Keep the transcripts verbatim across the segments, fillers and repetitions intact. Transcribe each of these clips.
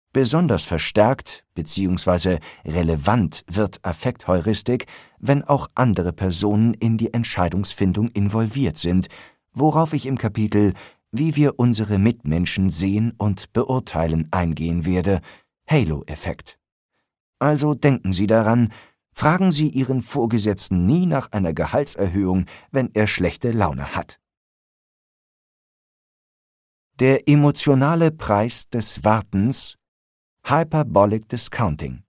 Besonders verstärkt bzw. relevant wird Affektheuristik, wenn auch andere Personen in die Entscheidungsfindung involviert sind, worauf ich im Kapitel »Wie wir unsere Mitmenschen sehen und beurteilen« eingehen werde, Halo-Effekt. Also denken Sie daran, fragen Sie Ihren Vorgesetzten nie nach einer Gehaltserhöhung, wenn er schlechte Laune hat. Der emotionale Preis des Wartens, Hyperbolic Discounting.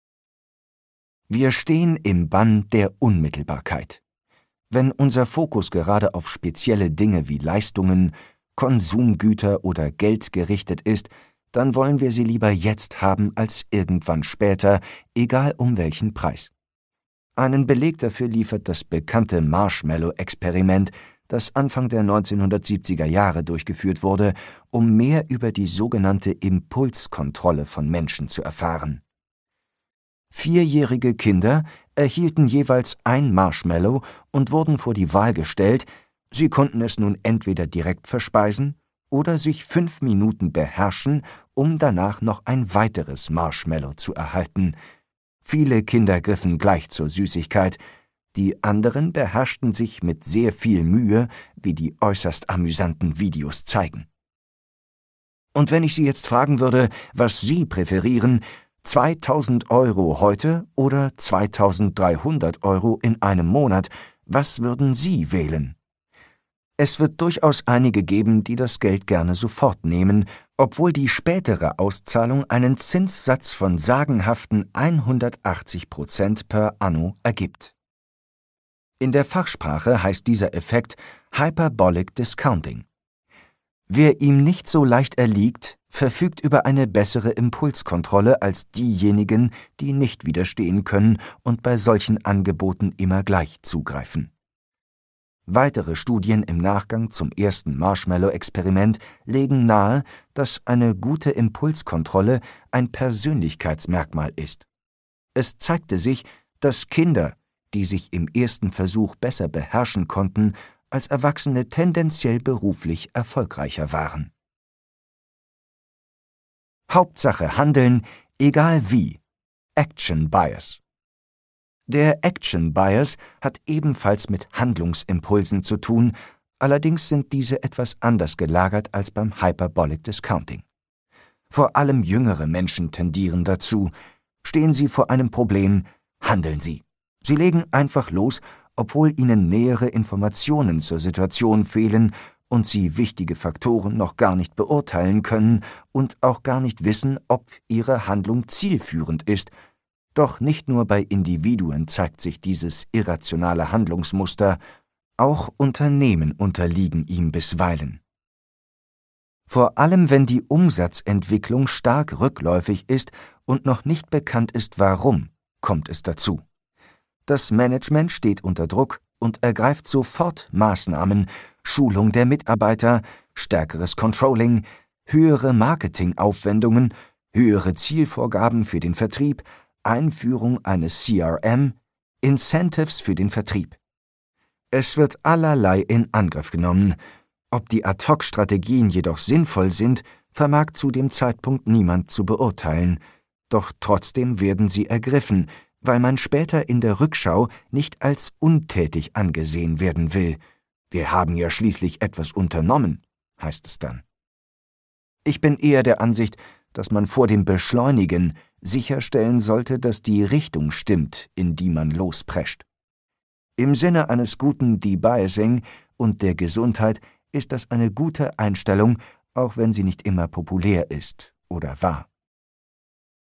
Wir stehen im Bann der Unmittelbarkeit. Wenn unser Fokus gerade auf spezielle Dinge wie Leistungen, Konsumgüter oder Geld gerichtet ist, dann wollen wir sie lieber jetzt haben als irgendwann später, egal um welchen Preis. Einen Beleg dafür liefert das bekannte Marshmallow-Experiment, das Anfang der neunzehnhundertsiebziger Jahre durchgeführt wurde, um mehr über die sogenannte Impulskontrolle von Menschen zu erfahren. Vierjährige Kinder erhielten jeweils ein Marshmallow und wurden vor die Wahl gestellt, sie konnten es nun entweder direkt verspeisen oder sich fünf Minuten beherrschen, um danach noch ein weiteres Marshmallow zu erhalten. Viele Kinder griffen gleich zur Süßigkeit, die anderen beherrschten sich mit sehr viel Mühe, wie die äußerst amüsanten Videos zeigen. Und wenn ich Sie jetzt fragen würde, was Sie präferieren, zweitausend Euro heute oder zweitausenddreihundert Euro in einem Monat, was würden Sie wählen? Es wird durchaus einige geben, die das Geld gerne sofort nehmen, obwohl die spätere Auszahlung einen Zinssatz von sagenhaften hundertachtzig Prozent per anno ergibt. In der Fachsprache heißt dieser Effekt Hyperbolic Discounting. Wer ihm nicht so leicht erliegt, verfügt über eine bessere Impulskontrolle als diejenigen, die nicht widerstehen können und bei solchen Angeboten immer gleich zugreifen. Weitere Studien im Nachgang zum ersten Marshmallow-Experiment legen nahe, dass eine gute Impulskontrolle ein Persönlichkeitsmerkmal ist. Es zeigte sich, dass Kinder, die sich im ersten Versuch besser beherrschen konnten, als Erwachsene tendenziell beruflich erfolgreicher waren. Hauptsache handeln, egal wie. Action Bias. Der Action Bias hat ebenfalls mit Handlungsimpulsen zu tun, allerdings sind diese etwas anders gelagert als beim Hyperbolic Discounting. Vor allem jüngere Menschen tendieren dazu. Stehen sie vor einem Problem, handeln sie. Sie legen einfach los, obwohl ihnen nähere Informationen zur Situation fehlen und sie wichtige Faktoren noch gar nicht beurteilen können und auch gar nicht wissen, ob ihre Handlung zielführend ist. Doch nicht nur bei Individuen zeigt sich dieses irrationale Handlungsmuster, auch Unternehmen unterliegen ihm bisweilen. Vor allem wenn die Umsatzentwicklung stark rückläufig ist und noch nicht bekannt ist, warum, kommt es dazu. Das Management steht unter Druck und ergreift sofort Maßnahmen, Schulung der Mitarbeiter, stärkeres Controlling, höhere Marketingaufwendungen, höhere Zielvorgaben für den Vertrieb, Einführung eines C R M, Incentives für den Vertrieb. Es wird allerlei in Angriff genommen. Ob die Ad-hoc-Strategien jedoch sinnvoll sind, vermag zu dem Zeitpunkt niemand zu beurteilen. Doch trotzdem werden sie ergriffen, weil man später in der Rückschau nicht als untätig angesehen werden will. Wir haben ja schließlich etwas unternommen, heißt es dann. Ich bin eher der Ansicht, dass man vor dem Beschleunigen sicherstellen sollte, dass die Richtung stimmt, in die man losprescht. Im Sinne eines guten Debiasing und der Gesundheit ist das eine gute Einstellung, auch wenn sie nicht immer populär ist oder war.